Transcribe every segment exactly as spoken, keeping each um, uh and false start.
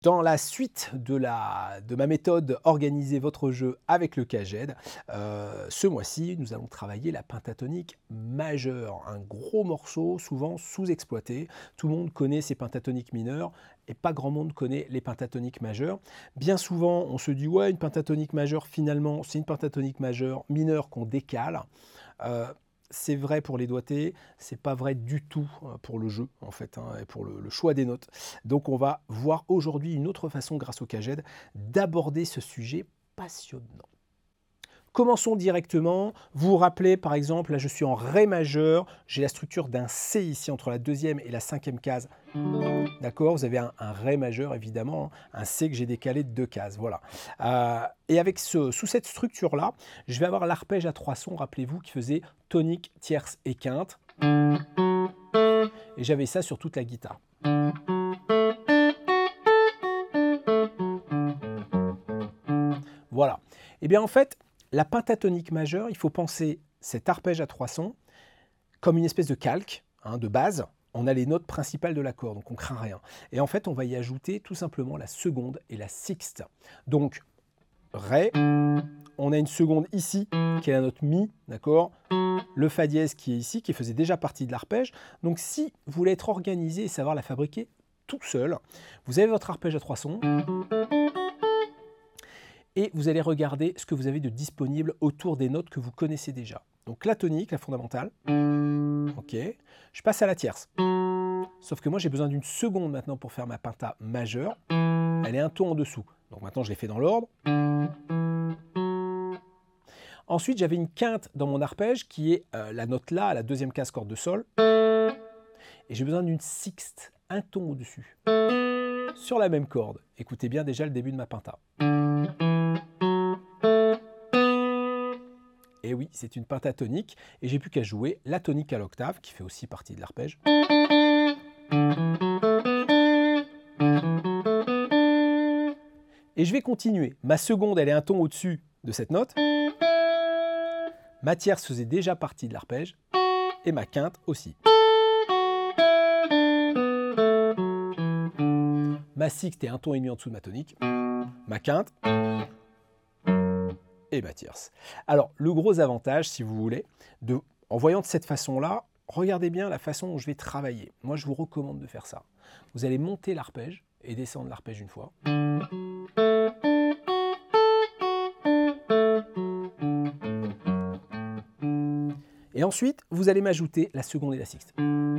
Dans la suite de, la, de ma méthode Organisez votre jeu avec le K-G E D, euh, ce mois-ci, nous allons travailler la pentatonique majeure, un gros morceau souvent sous-exploité. Tout le monde connaît ces pentatoniques mineures et pas grand monde connaît les pentatoniques majeures. Bien souvent, on se dit « ouais, une pentatonique majeure, finalement, c'est une pentatonique majeure mineure qu'on décale euh, ». C'est vrai pour les doigtés, c'est pas vrai du tout pour le jeu en fait, hein, et pour le, le choix des notes. Donc on va voir aujourd'hui une autre façon, grâce au K-G E D, d'aborder ce sujet passionnant. Commençons directement. Vous vous rappelez, par exemple, là je suis en Ré majeur, j'ai la structure d'un C ici entre la deuxième et la cinquième case. D'accord, vous avez un, un Ré majeur évidemment, hein, un C que j'ai décalé de deux cases. Voilà. Euh, et avec ce, sous cette structure-là, je vais avoir l'arpège à trois sons, rappelez-vous, qui faisait tonique, tierce et quinte. Et j'avais ça sur toute la guitare. Voilà. Et bien en fait, la pentatonique majeure, il faut penser cet arpège à trois sons comme une espèce de calque, hein, de base. On a les notes principales de l'accord, donc on ne craint rien. Et en fait, on va y ajouter tout simplement la seconde et la sixte. Donc, Ré, on a une seconde ici, qui est la note Mi, d'accord. Le Fa dièse qui est ici, qui faisait déjà partie de l'arpège. Donc, si vous voulez être organisé et savoir la fabriquer tout seul, vous avez votre arpège à trois sons. Et vous allez regarder ce que vous avez de disponible autour des notes que vous connaissez déjà. Donc la tonique, la fondamentale. Ok. Je passe à la tierce. Sauf que moi, j'ai besoin d'une seconde maintenant pour faire ma penta majeure. Elle est un ton en dessous. Donc maintenant, je l'ai fait dans l'ordre. Ensuite, j'avais une quinte dans mon arpège qui est euh, la note La, à la deuxième case corde de Sol. Et j'ai besoin d'une sixte, un ton au-dessus. Sur la même corde. Écoutez bien déjà le début de ma penta. Et oui, c'est une pentatonique, et j'ai plus qu'à jouer la tonique à l'octave, qui fait aussi partie de l'arpège. Et je vais continuer. Ma seconde, elle est un ton au-dessus de cette note. Ma tierce faisait déjà partie de l'arpège, et ma quinte aussi. Ma sixte est un ton et demi en dessous de ma tonique. Ma quinte et ma tierce. Alors, le gros avantage, si vous voulez, de, en voyant de cette façon-là, regardez bien la façon dont je vais travailler. Moi, je vous recommande de faire ça. Vous allez monter l'arpège et descendre l'arpège une fois. Et ensuite, vous allez m'ajouter la seconde et la sixte.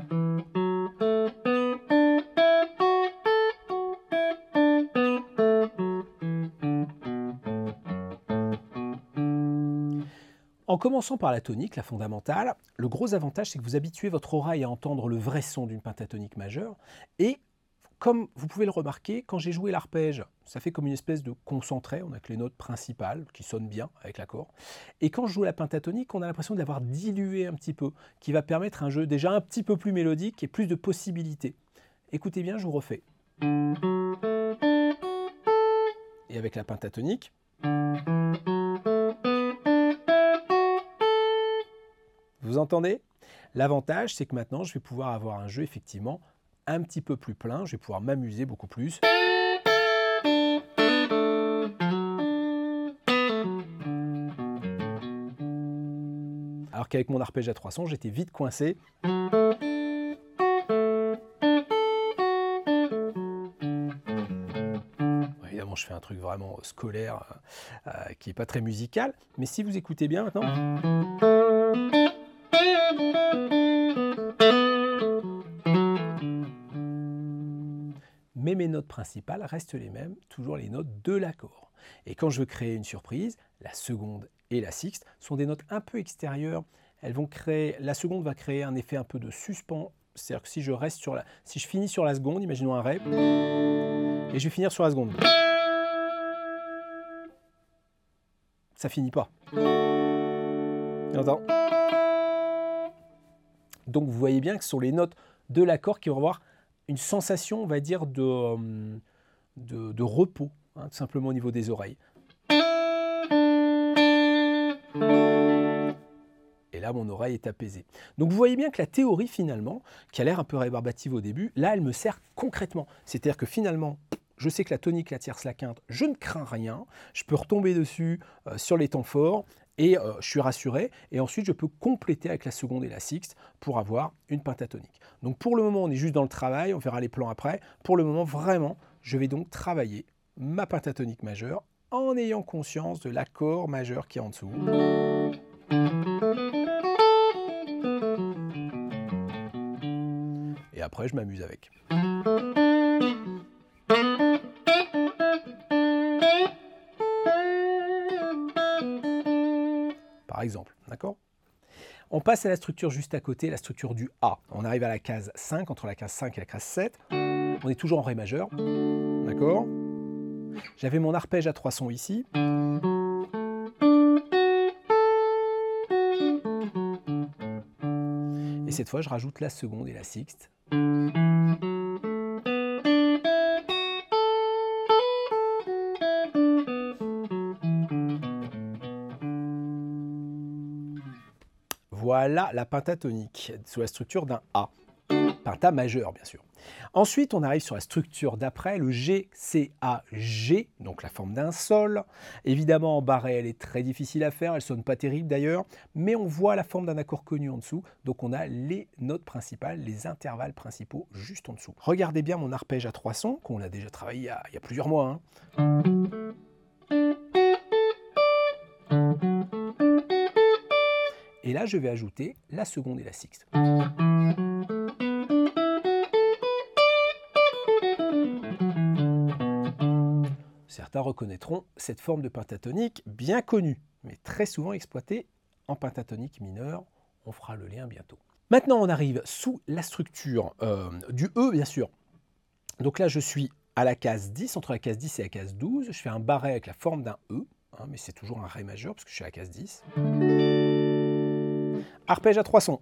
En commençant par la tonique, la fondamentale, le gros avantage, c'est que vous habituez votre oreille à entendre le vrai son d'une pentatonique majeure. Et comme vous pouvez le remarquer, quand j'ai joué l'arpège, ça fait comme une espèce de concentré, on a que les notes principales qui sonnent bien avec l'accord. Et quand je joue la pentatonique, on a l'impression d'avoir dilué un petit peu, qui va permettre un jeu déjà un petit peu plus mélodique et plus de possibilités. Écoutez bien, je vous refais. Et avec la pentatonique. Vous entendez? L'avantage, c'est que maintenant, je vais pouvoir avoir un jeu effectivement un petit peu plus plein. Je vais pouvoir m'amuser beaucoup plus. Alors qu'avec mon arpège à trois sons, j'étais vite coincé. Évidemment, je fais un truc vraiment scolaire euh, qui n'est pas très musical. Mais si vous écoutez bien maintenant... Mais mes notes principales restent les mêmes, toujours les notes de l'accord. Et quand je veux créer une surprise, la seconde et la sixte sont des notes un peu extérieures. Elles vont créer, la seconde va créer un effet un peu de suspens. C'est-à-dire que si je reste sur la, si je finis sur la seconde, imaginons un Ré, et je vais finir sur la seconde. Ça finit pas. Entends ? Donc vous voyez bien que ce sont les notes de l'accord qui vont avoir une sensation, on va dire, de, de, de repos, hein, tout simplement au niveau des oreilles. Et là, mon oreille est apaisée. Donc vous voyez bien que la théorie, finalement, qui a l'air un peu rébarbative au début, là, elle me sert concrètement. C'est-à-dire que finalement, je sais que la tonique, la tierce, la quinte, je ne crains rien. Je peux retomber dessus euh, sur les temps forts et euh, je suis rassuré. Et ensuite, je peux compléter avec la seconde et la sixte pour avoir une pentatonique. Donc pour le moment, on est juste dans le travail. On verra les plans après. Pour le moment, vraiment, je vais donc travailler ma pentatonique majeure en ayant conscience de l'accord majeur qui est en dessous. Et après, je m'amuse avec. Par exemple, d'accord ? On passe à la structure juste à côté, la structure du A. On arrive à la case cinq, entre la case cinq et la case sept. On est toujours en Ré majeur, d'accord ? J'avais mon arpège à trois sons ici. Et cette fois, je rajoute la seconde et la sixte. Voilà la pentatonique sous la structure d'un A. Penta majeur, bien sûr. Ensuite, on arrive sur la structure d'après, le G, C, A, G, donc la forme d'un sol. Évidemment, en barré, elle est très difficile à faire, elle ne sonne pas terrible d'ailleurs, mais on voit la forme d'un accord connu en dessous, donc on a les notes principales, les intervalles principaux juste en dessous. Regardez bien mon arpège à trois sons, qu'on a déjà travaillé il y a, il y a plusieurs mois. Hein. Et là, je vais ajouter la seconde et la sixte. Certains reconnaîtront cette forme de pentatonique bien connue, mais très souvent exploitée en pentatonique mineure. On fera le lien bientôt. Maintenant, on arrive sous la structure euh, du E, bien sûr. Donc là, je suis à la case dix, entre la case dix et la case douze. Je fais un barré avec la forme d'un E, hein, mais c'est toujours un Ré majeur, parce que je suis à la case dix. Arpège à trois sons.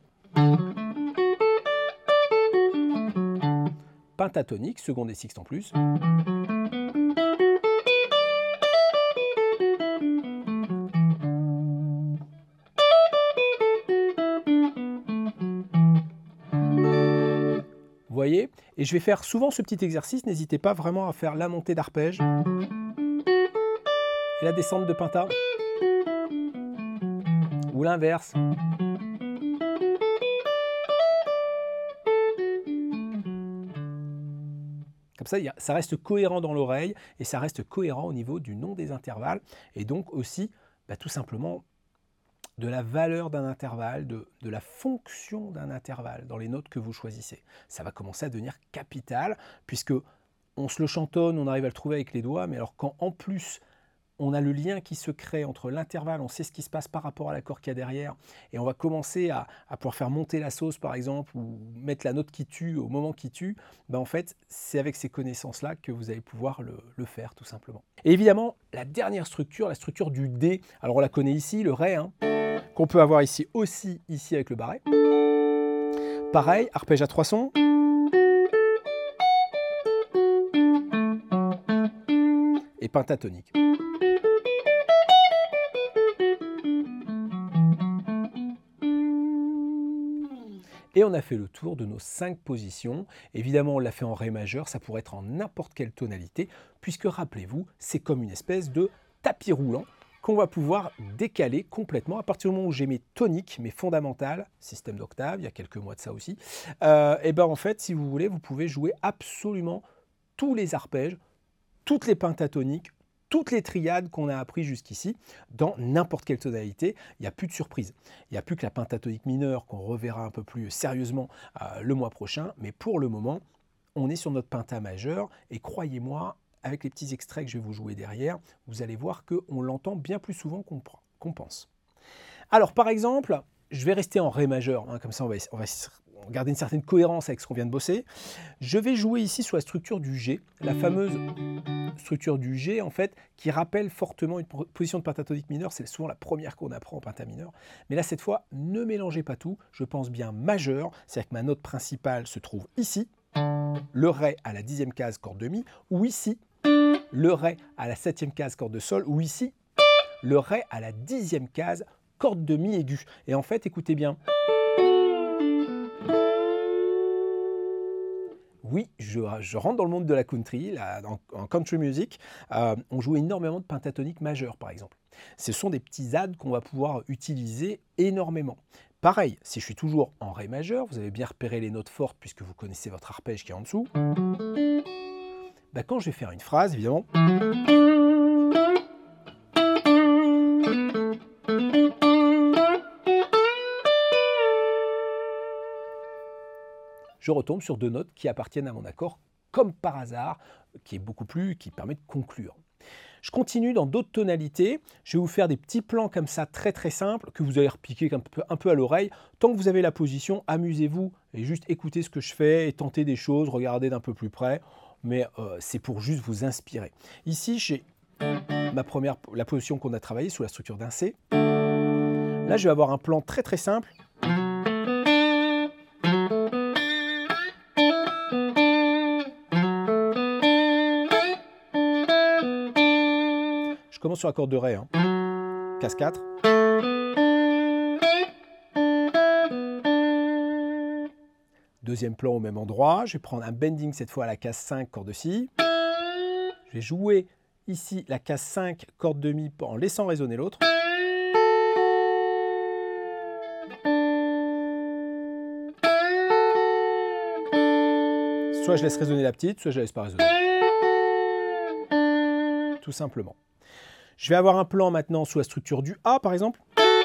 Pentatonique, seconde et sixte en plus. Vous voyez? Et je vais faire souvent ce petit exercice, n'hésitez pas vraiment à faire la montée d'arpège et la descente de penta, ou l'inverse. Comme ça, ça reste cohérent dans l'oreille et ça reste cohérent au niveau du nom des intervalles et donc aussi bah, tout simplement de la valeur d'un intervalle, de, de la fonction d'un intervalle dans les notes que vous choisissez. Ça va commencer à devenir capital puisque on se le chantonne, on arrive à le trouver avec les doigts, mais alors quand en plus on a le lien qui se crée entre l'intervalle, on sait ce qui se passe par rapport à l'accord qu'il y a derrière, et on va commencer à, à pouvoir faire monter la sauce par exemple, ou mettre la note qui tue au moment qui tue, ben en fait c'est avec ces connaissances-là que vous allez pouvoir le, le faire tout simplement. Et évidemment, la dernière structure, la structure du D, alors on la connaît ici, le Ré, hein, qu'on peut avoir ici aussi, ici avec le barré. Pareil, arpège à trois sons. Et pentatonique. Et on a fait le tour de nos cinq positions. Évidemment, on l'a fait en Ré majeur, ça pourrait être en n'importe quelle tonalité, puisque rappelez-vous, c'est comme une espèce de tapis roulant qu'on va pouvoir décaler complètement. À partir du moment où j'ai mes toniques, mes fondamentales, système d'octave, il y a quelques mois de ça aussi, euh, et ben en fait, si vous voulez, vous pouvez jouer absolument tous les arpèges, toutes les pentatoniques, toutes les triades qu'on a appris jusqu'ici, dans n'importe quelle tonalité, il n'y a plus de surprise. Il n'y a plus que la pentatonique mineure qu'on reverra un peu plus sérieusement euh, le mois prochain, mais pour le moment, on est sur notre penta majeur, et croyez-moi, avec les petits extraits que je vais vous jouer derrière, vous allez voir qu'on l'entend bien plus souvent qu'on qu'on pense. Alors par exemple, je vais rester en Ré majeur, hein, comme ça on va, on va garder une certaine cohérence avec ce qu'on vient de bosser. Je vais jouer ici sur la structure du G, la fameuse structure du G en fait, qui rappelle fortement une position de pentatonique mineure, c'est souvent la première qu'on apprend en penta mineur. Mais là cette fois, ne mélangez pas tout, je pense bien majeur, c'est-à-dire que ma note principale se trouve ici, le Ré à la dixième case corde de Mi, ou ici, le Ré à la septième case corde de Sol, ou ici, le Ré à la dixième case corde de Mi aiguë. Et en fait, écoutez bien. Vous Oui, je, je rentre dans le monde de la country, là, en, en country music. Euh, on joue énormément de pentatonique majeure, par exemple. Ce sont des petits adds qu'on va pouvoir utiliser énormément. Pareil, si je suis toujours en Ré majeur, vous avez bien repéré les notes fortes puisque vous connaissez votre arpège qui est en dessous. Bah, quand je vais faire une phrase, évidemment, je retombe sur deux notes qui appartiennent à mon accord, comme par hasard, qui est beaucoup plus, qui permet de conclure. Je continue dans d'autres tonalités. Je vais vous faire des petits plans comme ça, très très simples, que vous allez repiquer un peu, un peu à l'oreille. Tant que vous avez la position, amusez-vous et juste écoutez ce que je fais et tentez des choses, regardez d'un peu plus près. Mais euh, c'est pour juste vous inspirer. Ici, j'ai ma première, la position qu'on a travaillée sous la structure d'un C. Là, je vais avoir un plan très très simple. Je commence sur la corde de Ré, hein. Case quatre. Deuxième plan au même endroit. Je vais prendre un bending cette fois à la case cinq, corde de Si. Je vais jouer ici la case cinq, corde de Mi en laissant résonner l'autre. Soit je laisse résonner la petite, soit je la laisse pas résonner. Tout simplement. Je vais avoir un plan maintenant sous la structure du A, par exemple.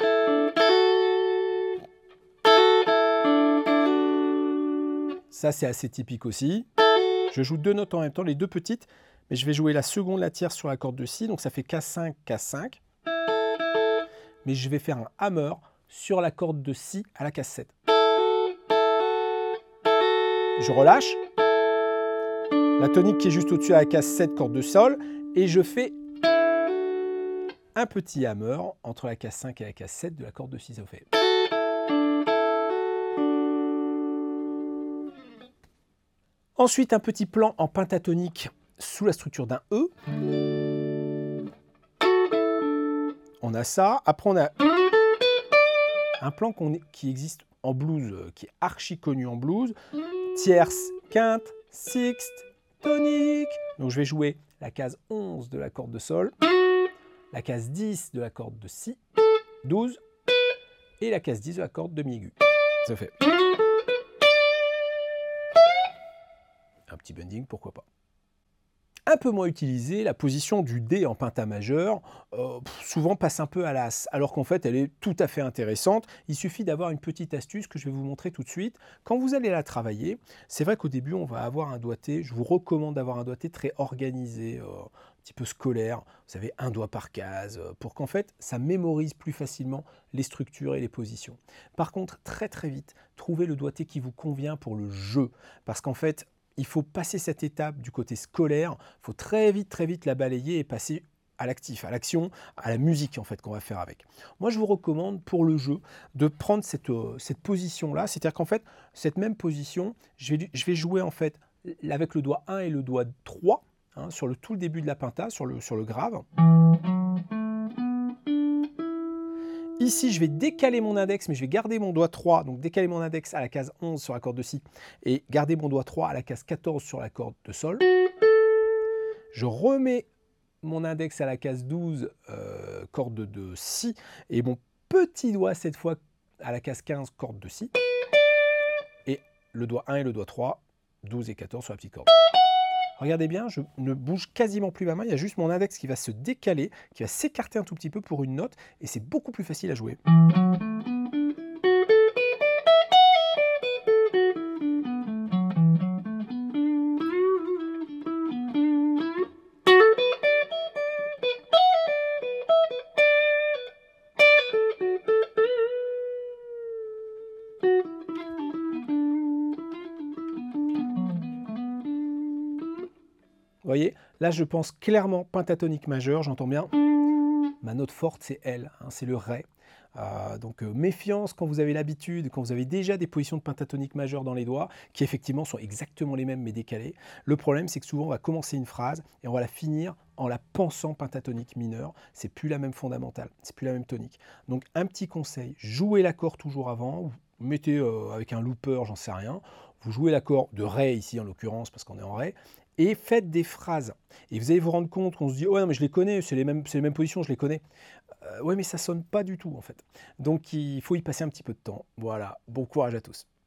Ça, c'est assez typique aussi. Je joue deux notes en même temps, les deux petites, mais je vais jouer la seconde, la tierce sur la corde de Si, donc ça fait case cinq, case cinq. Mais je vais faire un hammer sur la corde de Si à la case sept. Je relâche. La tonique qui est juste au-dessus à la case sept, corde de Sol, et je fais un petit hammer entre la case cinq et la case sept de la corde de Si. Ça vous fait. Ensuite, un petit plan en pentatonique sous la structure d'un E. On a ça. Après, on a un plan qu'on, qui existe en blues, qui est archi connu en blues. Tierce, quinte, sixte, tonique. Donc, je vais jouer la case onze de la corde de Sol, la case dix de la corde de Si, douze, et la case dix de la corde de Mi aigu. Ça fait un petit bending, pourquoi pas. Un peu moins utilisé, la position du D en penta majeur, euh, souvent passe un peu à l'as, alors qu'en fait elle est tout à fait intéressante. Il suffit d'avoir une petite astuce que je vais vous montrer tout de suite. Quand vous allez la travailler, c'est vrai qu'au début on va avoir un doigté, je vous recommande d'avoir un doigté très organisé, euh, un petit peu scolaire, vous savez, un doigt par case, euh, pour qu'en fait ça mémorise plus facilement les structures et les positions. Par contre, très très vite, trouvez le doigté qui vous convient pour le jeu, parce qu'en fait, il faut passer cette étape du côté scolaire, il faut très vite, très vite la balayer et passer à l'actif, à l'action, à la musique en fait qu'on va faire avec. Moi, je vous recommande pour le jeu de prendre cette, euh, cette position-là, c'est-à-dire qu'en fait, cette même position, je vais, je vais jouer en fait avec le doigt un et le doigt trois, hein, sur le tout le début de la penta, sur le, sur le grave. Ici, je vais décaler mon index, mais je vais garder mon doigt trois, donc décaler mon index à la case onze sur la corde de Si, et garder mon doigt trois à la case quatorze sur la corde de Sol. Je remets mon index à la case douze, euh, corde de Si, et mon petit doigt, cette fois, à la case quinze, corde de Si, et le doigt un et le doigt trois, douze et quatorze sur la petite corde. Regardez bien, je ne bouge quasiment plus ma main, il y a juste mon index qui va se décaler, qui va s'écarter un tout petit peu pour une note, et c'est beaucoup plus facile à jouer. Vous voyez, là je pense clairement pentatonique majeur, j'entends bien. Ma note forte c'est L, hein, c'est le Ré. Euh, donc euh, méfiance quand vous avez l'habitude, quand vous avez déjà des positions de pentatonique majeur dans les doigts, qui effectivement sont exactement les mêmes mais décalées. Le problème c'est que souvent on va commencer une phrase et on va la finir en la pensant pentatonique mineur. C'est plus la même fondamentale, c'est plus la même tonique. Donc un petit conseil, jouez l'accord toujours avant, mettez euh, avec un looper, j'en sais rien. vous jouez l'accord de Ré ici en l'occurrence parce qu'on est en Ré, et faites des phrases. Et vous allez vous rendre compte qu'on se dit: «Oh ouais, non mais je les connais, c'est les mêmes c'est les mêmes positions, je les connais». Heu, ouais, mais ça sonne pas du tout en fait. Donc il faut y passer un petit peu de temps. Voilà, bon courage à tous.